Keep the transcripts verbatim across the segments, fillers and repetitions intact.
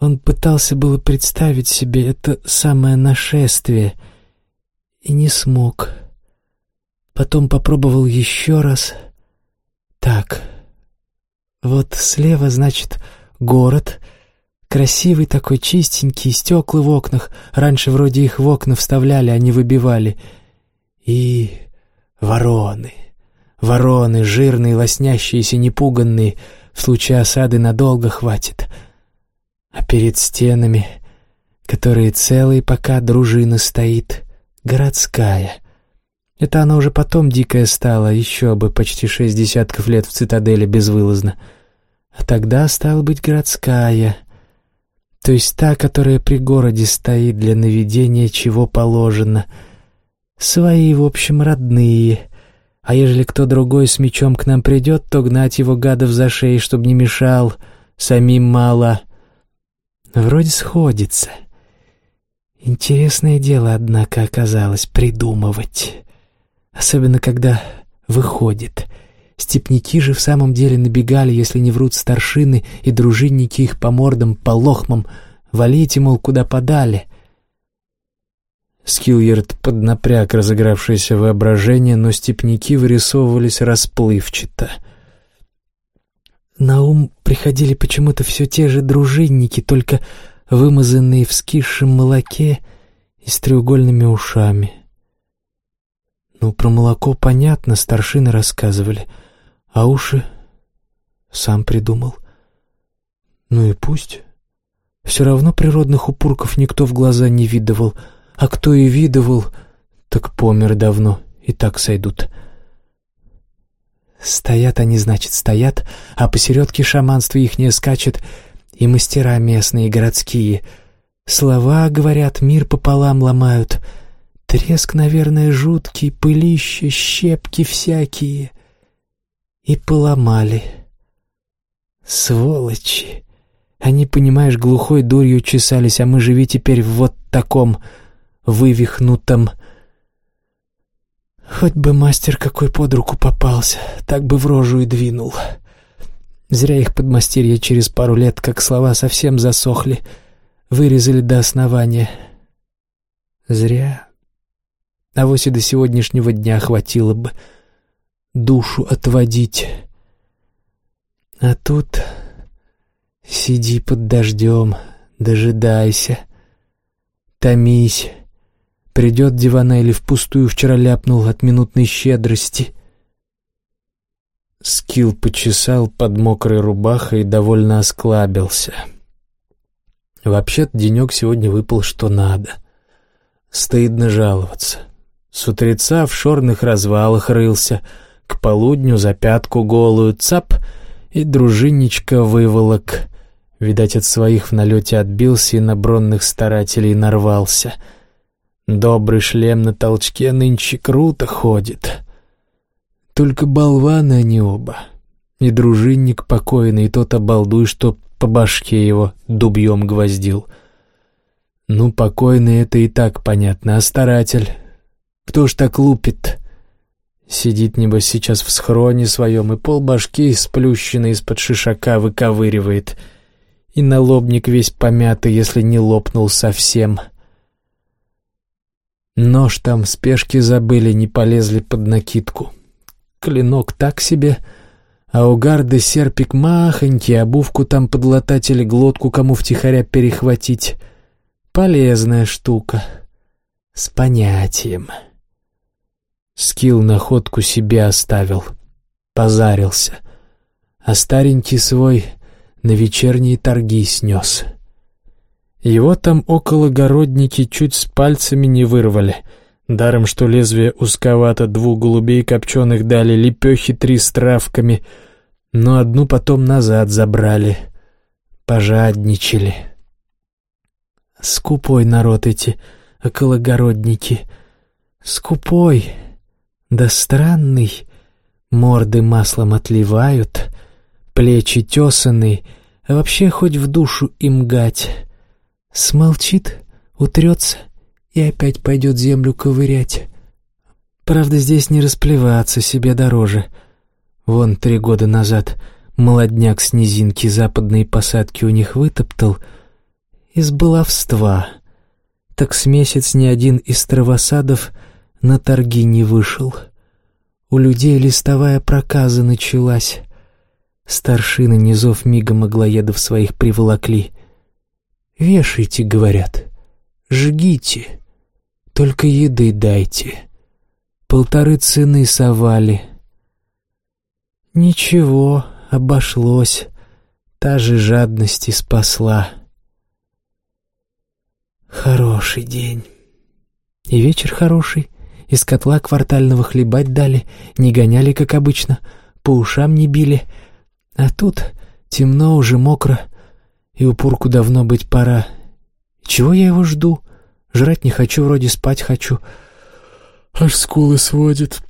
Он пытался было представить себе это самое нашествие и не смог. Потом попробовал еще раз. Так, вот слева, значит, город, красивый такой, чистенький, стекла в окнах. Раньше вроде их в окна вставляли, а не выбивали. И вороны, вороны, жирные, лоснящиеся, непуганные, в случае осады надолго хватит. А перед стенами, которые целые, пока дружина стоит, городская. Это она уже потом дикая стала, еще бы почти шесть десятков лет в цитадели безвылазно. А тогда, стала быть, городская, то есть та, которая при городе стоит для наведения чего положено. Свои, в общем, родные. А ежели кто другой с мечом к нам придет, то гнать его гадов за шею, чтоб не мешал, самим мало. Вроде сходится. Интересное дело, однако, оказалось придумывать. Особенно, когда выходит. Степняки же в самом деле набегали, если не врут старшины, и дружинники их по мордам, по лохмам. Валите, мол, куда подали. Скиллярд поднапряг разыгравшееся воображение, но степняки вырисовывались расплывчато. На ум приходили почему-то все те же дружинники, только вымазанные в скисшем молоке и с треугольными ушами. Ну, про молоко понятно, старшины рассказывали, а уши сам придумал. Ну и пусть. Все равно природных упурков никто в глаза не видывал, а кто и видывал, так помер давно, и так сойдут. Стоят они, значит, стоят, а посередке шаманство ихнее скачет, и мастера местные, городские. Слова, говорят, мир пополам ломают. Треск, наверное, жуткий, пылище, щепки всякие. И поломали. Сволочи! Они, понимаешь, глухой дурью чесались, а мы живи теперь в вот таком вывихнутом. Хоть бы мастер какой под руку попался, так бы в рожу и двинул. Зря их подмастерья через пару лет, как слова совсем засохли, вырезали до основания. Зря. Авось и до сегодняшнего дня хватило бы душу отводить. А тут сиди под дождем, дожидайся, томись. Придет дивана или впустую вчера ляпнул от минутной щедрости. Скилл почесал под мокрой рубахой и довольно осклабился. Вообще-то денек сегодня выпал что надо. Стыдно жаловаться. С утреца в шорных развалах рылся, к полудню за пятку голую цап и дружинничка выволок. Видать, от своих в налете отбился и на бронных старателей нарвался. Добрый шлем на толчке нынче круто ходит. Только болваны они оба. И дружинник покойный, и тот обалдуй, что по башке его дубьем гвоздил. Ну, покойный — это и так понятно, а старатель? Кто ж так лупит? Сидит, небось, сейчас в схроне своем и полбашки сплющенной из-под шишака выковыривает. И налобник весь помятый, если не лопнул совсем. Нож там в спешке забыли, не полезли под накидку. Клинок так себе, а у гарды серпик махонький, обувку там подлатать или глотку кому втихаря перехватить. Полезная штука. С понятием. Скилл находку себе оставил. Позарился. А старенький свой на вечерние торги снес. Его там окологородники чуть с пальцами не вырвали. Даром, что лезвие узковато, двух голубей копченых дали, лепехи три с травками, но одну потом назад забрали. Пожадничали. Скупой народ эти окологородники. Скупой, да странный. Морды маслом отливают, плечи тесаные, а вообще хоть в душу им гать. Смолчит, утрется и опять пойдет землю ковырять. Правда, здесь не расплеваться, себе дороже. Вон три года назад молодняк с низинки западные посадки у них вытоптал, Из баловства. Так с месяц ни один из травосадов на торги не вышел. У людей листовая проказа началась. Старшины низов мигом аглоедов своих приволокли. «Вешайте», — говорят, — «жгите, только еды дайте». Полторы цены совали. Ничего, обошлось, та же жадность и спасла. Хороший день. И вечер хороший. Из котла квартального хлебать дали, не гоняли, как обычно, по ушам не били. А тут темно, уже мокро, и упурку давно быть пора. Чего я его жду? Жрать не хочу, вроде спать хочу. Аж скулы сводит.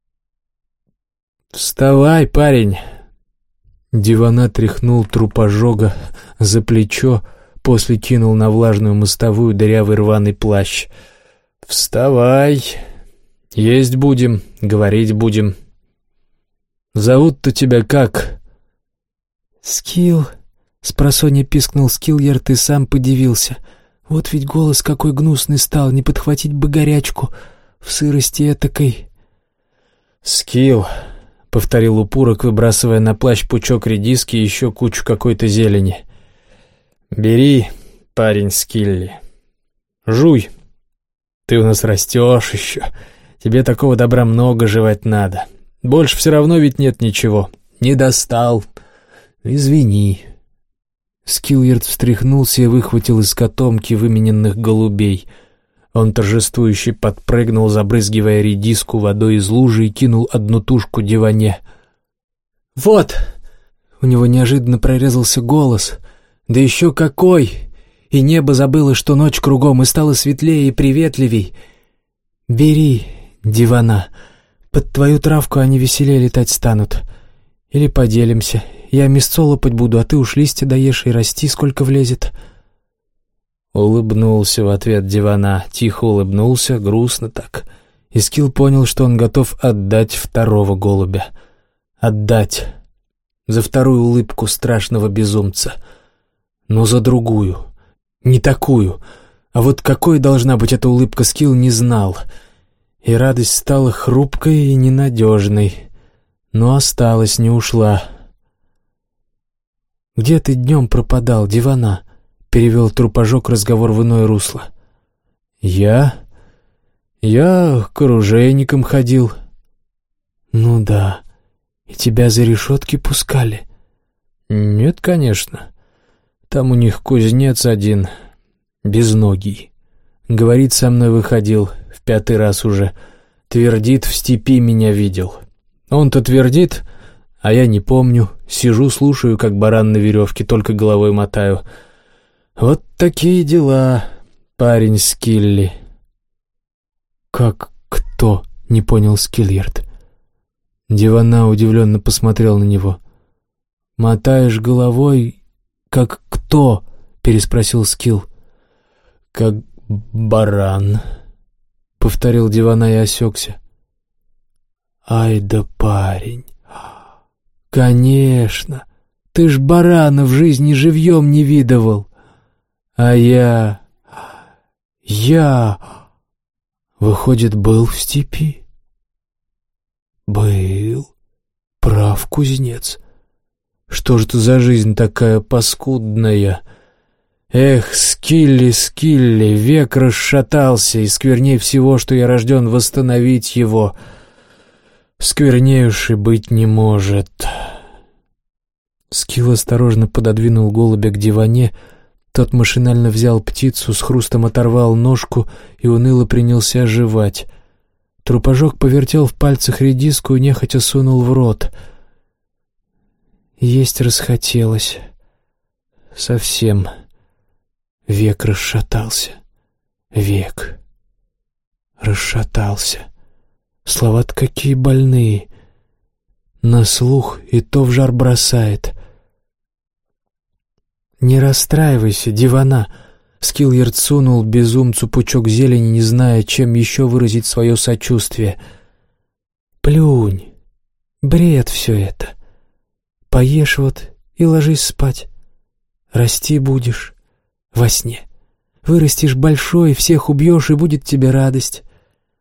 «Вставай, парень!» Дивана тряхнул трупожога за плечо, после кинул на влажную мостовую дырявый рваный плащ. «Вставай! Есть будем, говорить будем. Зовут-то тебя как?» «Скилл», — спросонья пискнул Скиллярд и сам подивился. «Вот ведь голос какой гнусный стал, не подхватить бы горячку в сырости этакой». «Скилл», — повторил упурок, выбрасывая на плащ пучок редиски и еще кучу какой-то зелени. «Бери, парень Скилли, жуй. Ты у нас растешь еще, тебе такого добра много жевать надо. Больше все равно ведь нет ничего. Не достал. Извини». Скиллярд встряхнулся и выхватил из котомки вымененных голубей. Он торжествующе подпрыгнул, забрызгивая редиску водой из лужи, и кинул одну тушку Диване. «Вот!» У него неожиданно прорезался голос. «Да еще какой!» И небо забыло, что ночь кругом, и стало светлее и приветливей. «Бери, Дивана, под твою травку они веселее летать станут. Или поделимся. Я мясцо лопать буду, а ты уж листья доешь и расти, сколько влезет». Улыбнулся в ответ Дивана, тихо улыбнулся, грустно так. И Скилл понял, что он готов отдать второго голубя. Отдать. За вторую улыбку страшного безумца. Но за другую. Не такую. А вот какой должна быть эта улыбка, Скилл не знал. И радость стала хрупкой и ненадежной. Но осталась, не ушла. «Где ты днем пропадал, Дивана?» — перевел трупожок разговор в иное русло. «Я? Я к оружейникам ходил». «Ну да. И тебя за решетки пускали?» «Нет, конечно. Там у них кузнец один, безногий. Говорит, со мной выходил, в пятый раз уже. Твердит, в степи меня видел. Он-то твердит, а я не помню. Сижу, слушаю, как баран на веревке, только головой мотаю. Вот такие дела, парень Скилли». «Как кто?» — не понял Скиллярд. Дивана удивленно посмотрел на него. «Мотаешь головой, как кто?» — переспросил Скилл. «Как баран», — повторил Дивана и осекся. «Ай да парень! Конечно! Ты ж барана в жизни живьем не видывал! А я... я... выходит, был в степи?» «Был. Прав, кузнец. Что же это за жизнь такая паскудная? Эх, Скилли, Скилли, век расшатался, и скверней всего, что я рожден восстановить его. Скверней уж и быть не может». Скилл осторожно пододвинул голубя к Диване. Тот машинально взял птицу, с хрустом оторвал ножку и уныло принялся жевать. Трупожок повертел в пальцах редиску и нехотя сунул в рот. Есть расхотелось. Совсем. Век расшатался. Век. Расшатался. Слова-то какие больные. На слух и то в жар бросает. «Не расстраивайся, Дивана!» Скиллярд сунул безумцу пучок зелени, не зная, чем еще выразить свое сочувствие. «Плюнь! Бред все это! Поешь вот и ложись спать. Расти будешь. во сне. Вырастешь большой, всех убьешь, и будет тебе радость.